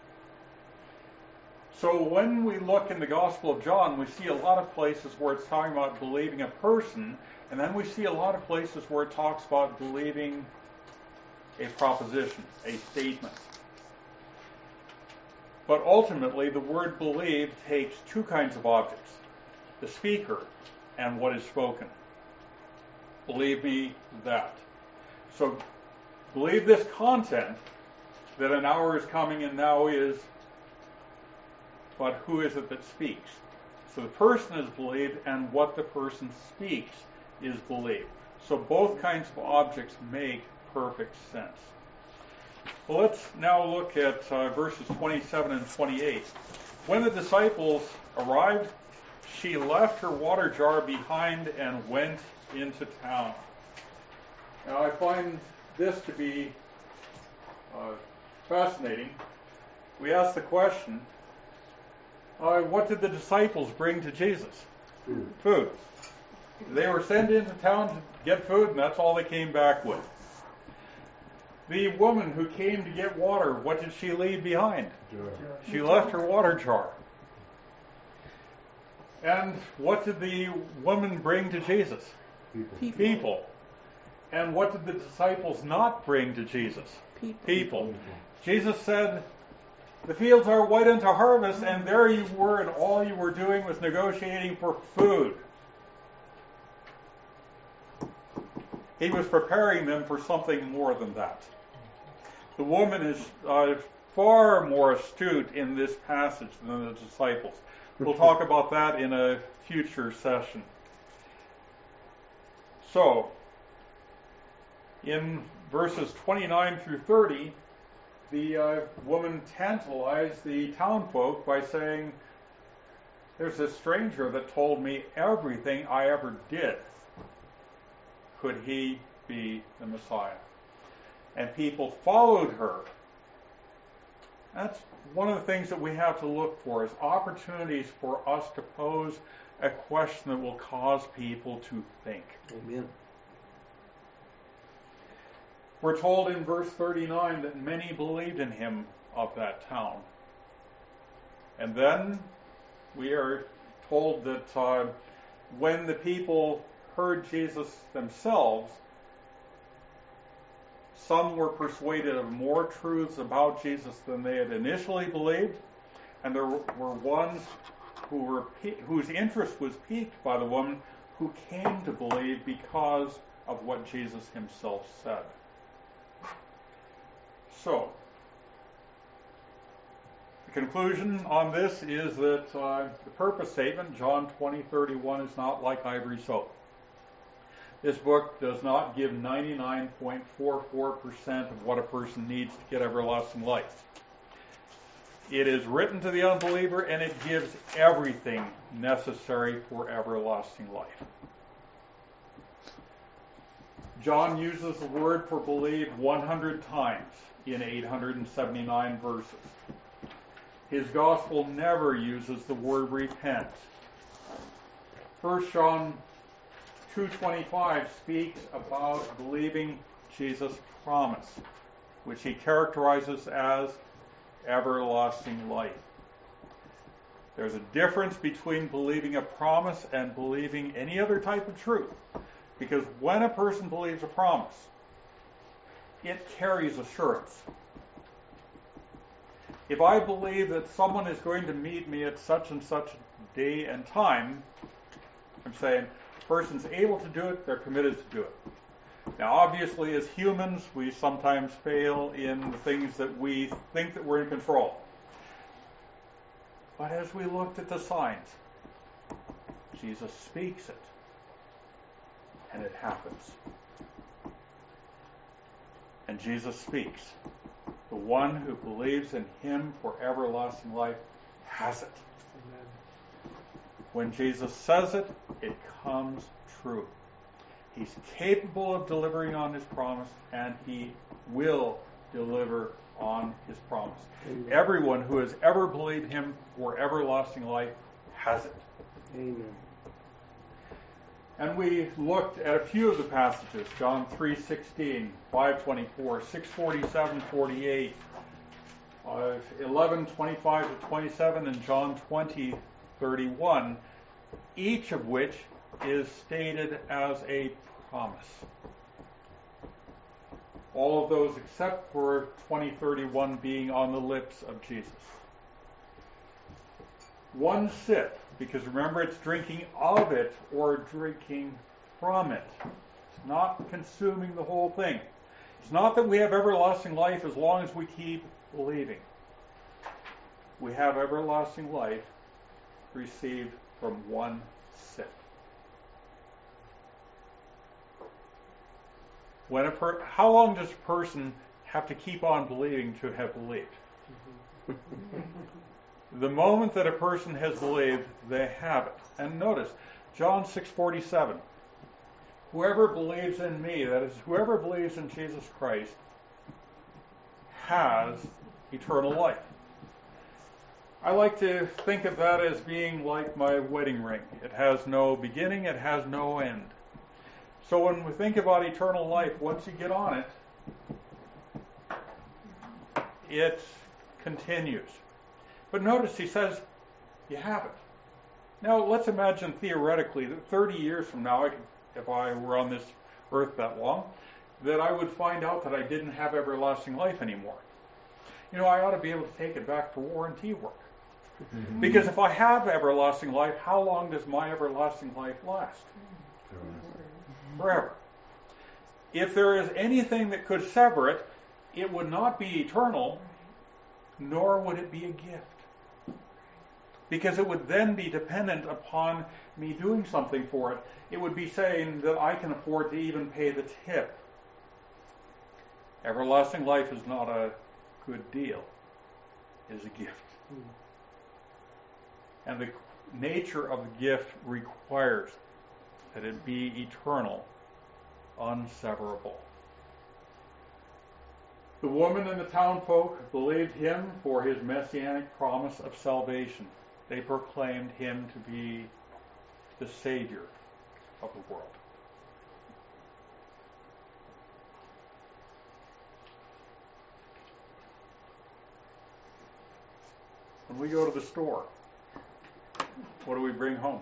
So when we look in the Gospel of John, we see a lot of places where it's talking about believing a person, and then we see a lot of places where it talks about believing a proposition, a statement. But ultimately, the word believe takes two kinds of objects, the speaker and what is spoken. Believe me that. So believe this content, that an hour is coming and now is, but who is it that speaks? So the person is believed, and what the person speaks is believed. So both kinds of objects make perfect sense. Well, let's now look at verses 27 and 28. When the disciples arrived, she left her water jar behind and went into town. Now, I find this to be fascinating. We ask the question, what did the disciples bring to Jesus? Food. They were sent into town to get food, and that's all they came back with. The woman who came to get water, what did she leave behind? She left her water jar. And what did the woman bring to Jesus? People. And what did the disciples not bring to Jesus? People. Jesus said, the fields are white unto harvest, and there you were, and all you were doing was negotiating for food. He was preparing them for something more than that. The woman is far more astute in this passage than the disciples. We'll talk about that in a future session. So, in verses 29 through 30, the woman tantalized the townfolk by saying, "There's a stranger that told me everything I ever did. Could he be the Messiah?" And people followed her. That's one of the things that we have to look for, is opportunities for us to pose a question that will cause people to think. Amen. We're told in verse 39 that many believed in him of that town. And then we are told that when the people heard Jesus themselves, some were persuaded of more truths about Jesus than they had initially believed, and there were ones whose interest was piqued by the woman, who came to believe because of what Jesus himself said. So, the conclusion on this is that the purpose statement, John 20:31, is not like ivory soap. This book does not give 99.44% of what a person needs to get everlasting life. It is written to the unbeliever, and it gives everything necessary for everlasting life. John uses the word for believe 100 times in 879 verses. His gospel never uses the word repent. 1 John 2:25 speaks about believing Jesus' promise, which he characterizes as everlasting life. There's a difference between believing a promise and believing any other type of truth. Because when a person believes a promise, it carries assurance. If I believe that someone is going to meet me at such and such day and time, I'm saying the person's able to do it, they're committed to do it. Now, obviously, as humans, we sometimes fail in the things that we think that we're in control. But as we looked at the signs, Jesus speaks it, and it happens. And Jesus speaks. The one who believes in him for everlasting life has it. Amen. When Jesus says it, it comes true. He's capable of delivering on his promise, and he will deliver on his promise. Amen. Everyone who has ever believed him for everlasting life has it. Amen. And we looked at a few of the passages, John 3:16, 5:24, 6:47-48, 11:25-27, and John 20:31, each of which is stated as a promise. All of those except for 20:31 being on the lips of Jesus. One sip, because remember, it's drinking of it or drinking from it. It's not consuming the whole thing. It's not that we have everlasting life as long as we keep believing. We have everlasting life received from one sip. How long does a person have to keep on believing to have believed? The moment that a person has believed, they have it. And notice, John 6:47, whoever believes in me, that is, whoever believes in Jesus Christ, has eternal life. I like to think of that as being like my wedding ring. It has no beginning, it has no end. So when we think about eternal life, once you get on it, it continues. But notice he says, you have it. Now let's imagine theoretically that 30 years from now, if I were on this earth that long, that I would find out that I didn't have everlasting life anymore. You know, I ought to be able to take it back for warranty work. Mm-hmm. Because if I have everlasting life, how long does my everlasting life last? Forever. if there is anything that could sever it, it would not be eternal, nor would it be a gift. Because it would then be dependent upon me doing something for it. It would be saying that I can afford to even pay the tip. Everlasting life is not a good deal. It is a gift. And the nature of the gift requires that it be eternal, unseverable. The woman and the townfolk believed him for his messianic promise of salvation. They proclaimed him to be the Savior of the world. When we go to the store, what do we bring home?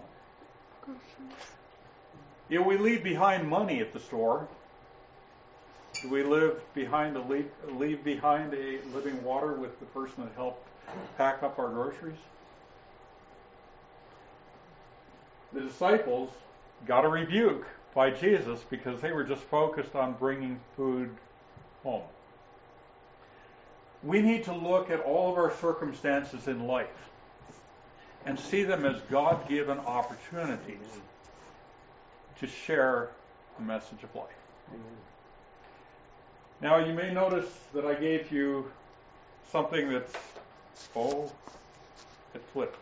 If we leave behind money at the store, do we leave behind a living water with the person that helped pack up our groceries? The disciples got a rebuke by Jesus because they were just focused on bringing food home. We need to look at all of our circumstances in life and see them as God-given opportunities to share the message of life. Now, you may notice that I gave you something that's, it flipped.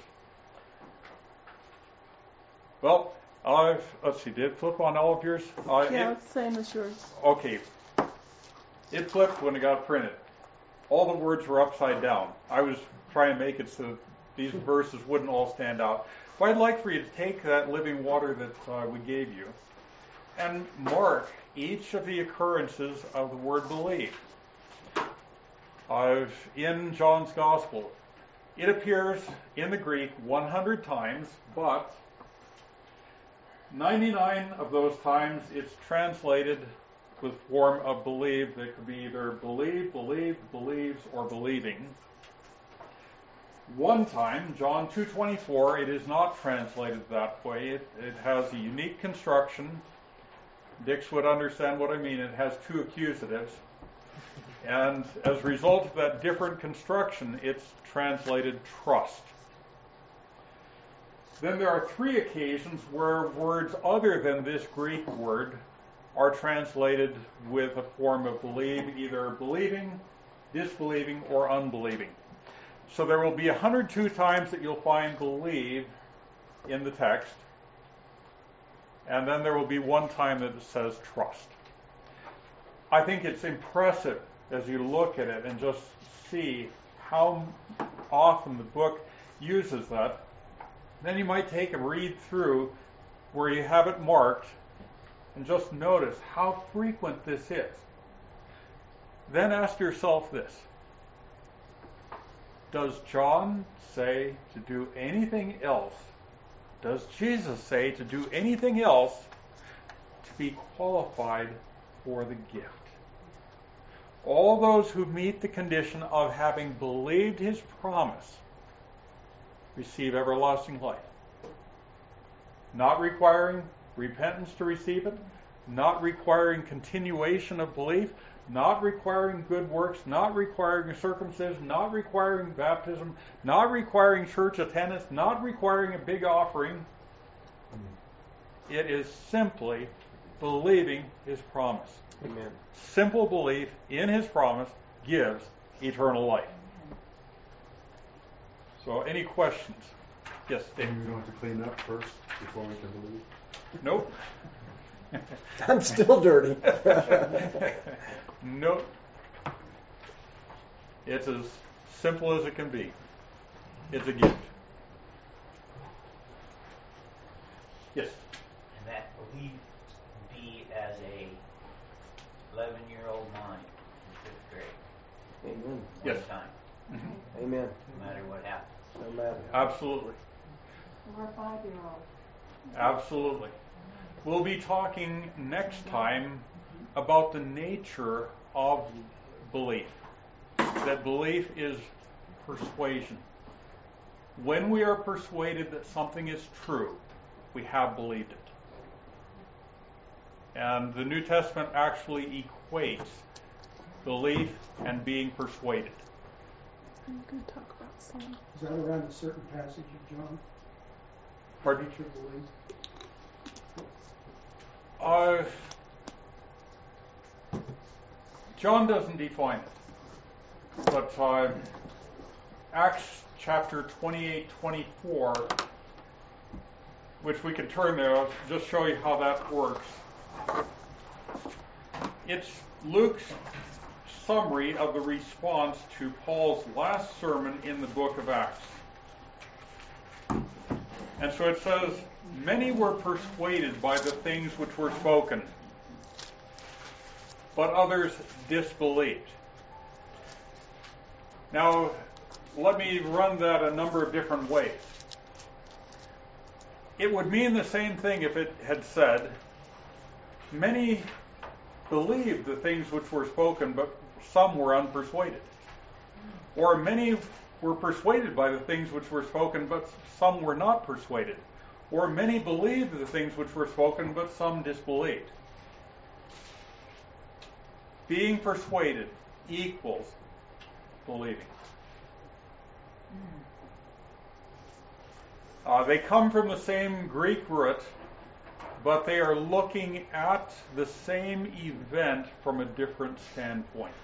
Well, let's see, did it flip on all of yours? It's the same as yours. Okay. It flipped when it got printed. All the words were upside down. I was trying to make it so these verses wouldn't all stand out. But I'd like for you to take that living water that we gave you and mark each of the occurrences of the word believe. In John's Gospel, it appears in the Greek 100 times, but 99 of those times it's translated with form of believe that could be either believe, believed, believes, or believing. One time, John 2:24, it is not translated that way. It has a unique construction. Dix would understand what I mean. It has two accusatives. And as a result of that different construction, it's translated trust. Then there are 3 occasions where words other than this Greek word are translated with a form of believe, either believing, disbelieving, or unbelieving. So there will be 102 times that you'll find believe in the text, and then there will be one time that it says trust. I think it's impressive as you look at it and just see how often the book uses that. Then you might take a read through where you have it marked and just notice how frequent this is. Then ask yourself this. Does John say to do anything else? Does Jesus say to do anything else to be qualified for the gift? All those who meet the condition of having believed his promise receive everlasting life. Not requiring repentance to receive it, not requiring continuation of belief, not requiring good works, not requiring circumcision, not requiring baptism, not requiring church attendance, not requiring a big offering. It is simply believing his promise. Amen. Simple belief in his promise gives eternal life. So, any questions? Yes, Dave. We don't have to clean up first before we can believe? Nope. I'm still dirty. Nope. It's as simple as it can be. It's a gift. Yes. And that belief be as a 11-year-old mind in 5th grade. Amen. Yes. One time. Mm-hmm. Amen. No matter what happens. No matter. Absolutely. Or a 5-year-old. Absolutely. We'll be talking next time about the nature of belief. That belief is persuasion. When we are persuaded that something is true, we have believed it. And the New Testament actually equates belief and being persuaded. I'm going to talk about some. Is that around a certain passage of John? Pardon? Nature of belief? John doesn't define it, but Acts chapter 28-24, which we can turn there, I'll just show you how that works. It's Luke's summary of the response to Paul's last sermon in the book of Acts. And so it says, many were persuaded by the things which were spoken, but others disbelieved. Now, let me run that a number of different ways. It would mean the same thing if it had said, many believed the things which were spoken, but some were unpersuaded. Or many were persuaded by the things which were spoken, but some were not persuaded. Or many believed the things which were spoken, but some disbelieved. Being persuaded equals believing. They come from the same Greek root, but they are looking at the same event from a different standpoint.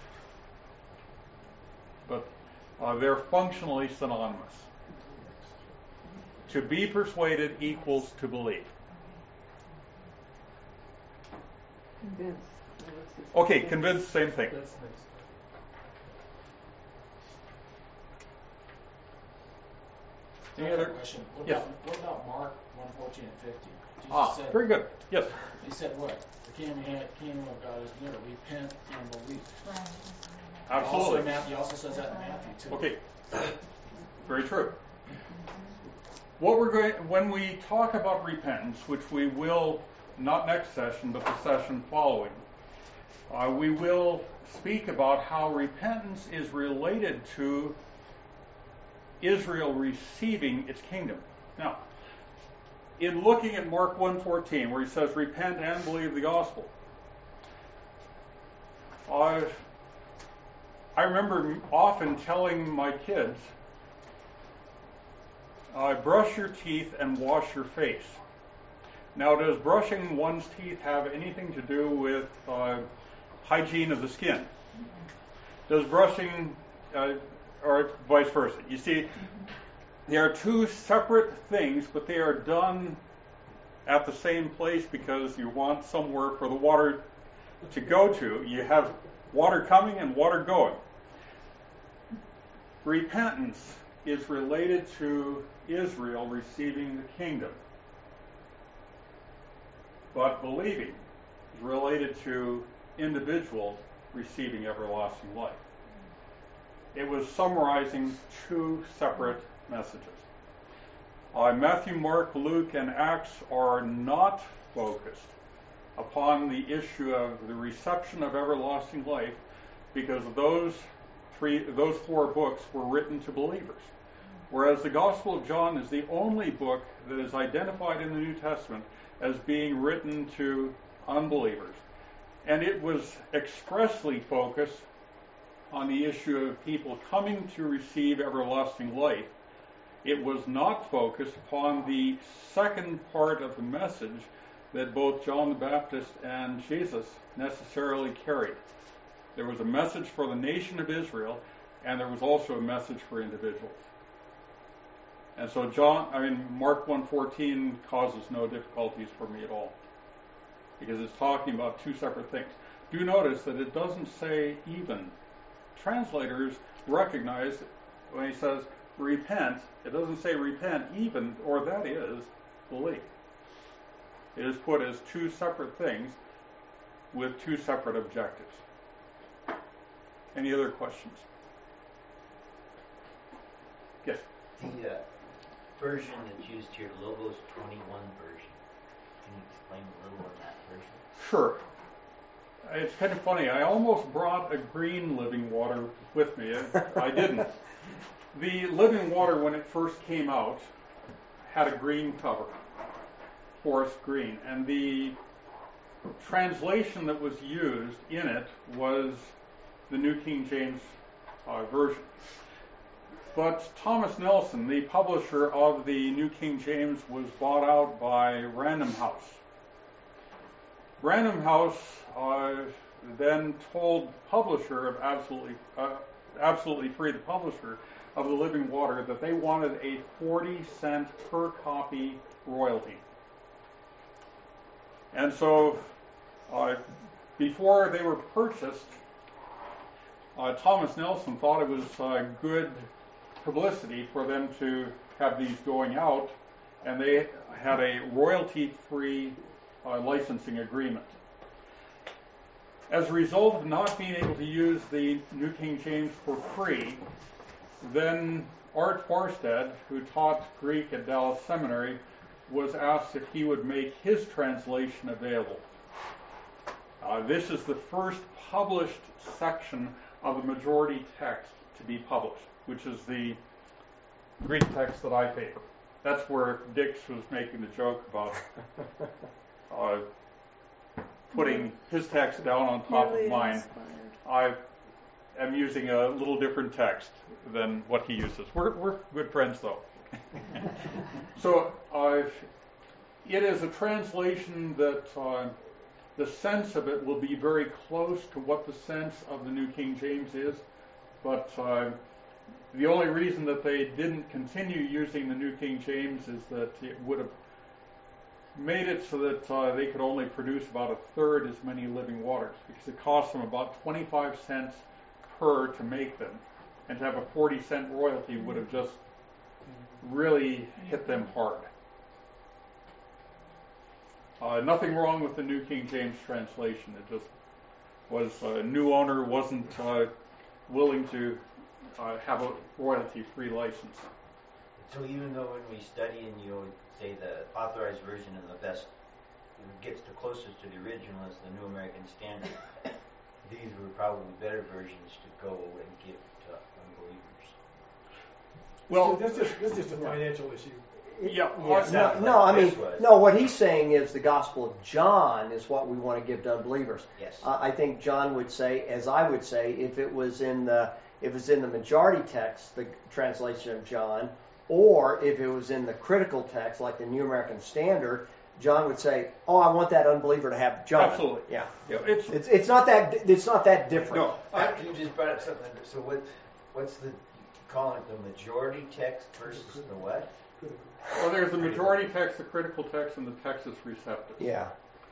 But they're functionally synonymous. To be persuaded equals to believe. Convinced. Okay, convinced, same thing. That's nice. Any other question? Yes. What about Mark 1:14 and 15? Jesus said, very good. Yes. He said what? The kingdom of God is near. Repent and believe. Absolutely. He also says that in Matthew too. Okay. Very true. What we're going when we talk about repentance, which we will not next session, but the session following, we will speak about how repentance is related to Israel receiving its kingdom. Now, in looking at Mark 1:14, where he says, repent and believe the gospel, I remember often telling my kids, brush your teeth and wash your face. Now, does brushing one's teeth have anything to do with hygiene of the skin? Does brushing, or vice versa? You see, they are two separate things, but they are done at the same place because you want somewhere for the water to go to. You have water coming and water going. Repentance is related to Israel receiving the kingdom. But believing is related to individuals receiving everlasting life. It was summarizing two separate messages. Matthew, Mark, Luke, and Acts are not focused upon the issue of the reception of everlasting life because those four books were written to believers. Whereas the Gospel of John is the only book that is identified in the New Testament as being written to unbelievers. And it was expressly focused on the issue of people coming to receive everlasting life. It was not focused upon the second part of the message that both John the Baptist and Jesus necessarily carried. There was a message for the nation of Israel, and there was also a message for individuals. And so Mark 1:14 causes no difficulties for me at all, because it's talking about two separate things. Do notice that it doesn't say even. Translators recognize when he says repent, it doesn't say repent even, or that is believe. It is put as two separate things with two separate objectives. Any other questions? Yes? The version that's used here, Logos 21 version. Can you explain a little on that version? Sure. It's kind of funny. I almost brought a green Living Water with me. I didn't. The Living Water, when it first came out, had a green cover, forest green. And the translation that was used in it was the New King James Version. But Thomas Nelson, the publisher of the New King James, was bought out by Random House. Random House then told the publisher of Absolutely Free, the publisher of the Living Water, that they wanted a 40-cent per copy royalty. And so, before they were purchased, Thomas Nelson thought it was good publicity for them to have these going out, and they had a royalty-free licensing agreement. As a result of not being able to use the New King James for free, then Art Farstad, who taught Greek at Dallas Seminary, was asked if he would make his translation available. This is the first published section of the majority text to be published, which is the Greek text that I favor. That's where Dix was making the joke about putting his text down on top of mine. I am using a little different text than what he uses. We're good friends, though. So it is a translation that the sense of it will be very close to what the sense of the New King James is, but the only reason that they didn't continue using the New King James is that it would have made it so that they could only produce about a third as many living waters, because it cost them about 25 cents per to make them, and to have a 40-cent royalty would have just really hit them hard. Nothing wrong with the New King James translation. It just was a new owner wasn't willing to have a royalty-free license. So even though when we study and you say the authorized version and the best gets the closest to the original is the New American Standard, these were probably better versions to go and give to unbelievers. Well, that's just a financial issue. Yeah. No. What he's saying is the Gospel of John is what we want to give to unbelievers. Yes. I think John would say, as I would say, if it was in the majority text, the translation of John, or if it was in the critical text, like the New American Standard, John would say, "Oh, I want that unbeliever to have John." Absolutely. Yeah. It's not that different. No. You just brought up something. So what's the calling it the majority text versus the what? Well, there's the majority text, the critical text, and the Textus Receptus. Yeah.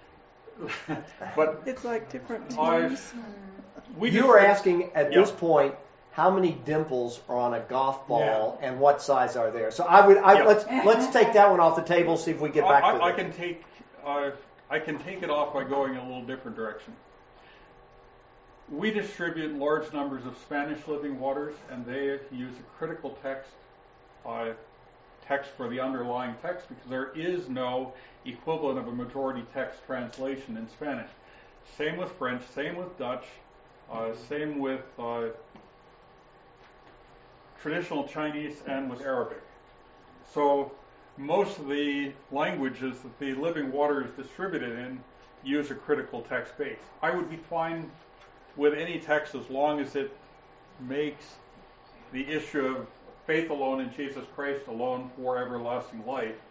But it's like different terms. You were asking at this point how many dimples are on a golf ball and what size are there. So let's take that one off the table. See if we get back to it. I can take it off by going a little different direction. We distribute large numbers of Spanish living waters, and they use a critical text for the underlying text, because there is no equivalent of a majority text translation in Spanish. Same with French, same with Dutch, same with traditional Chinese, and with Arabic. So most of the languages that the living water is distributed in use a critical text base. I would be fine with any text as long as it makes the issue of faith alone in Jesus Christ alone for everlasting life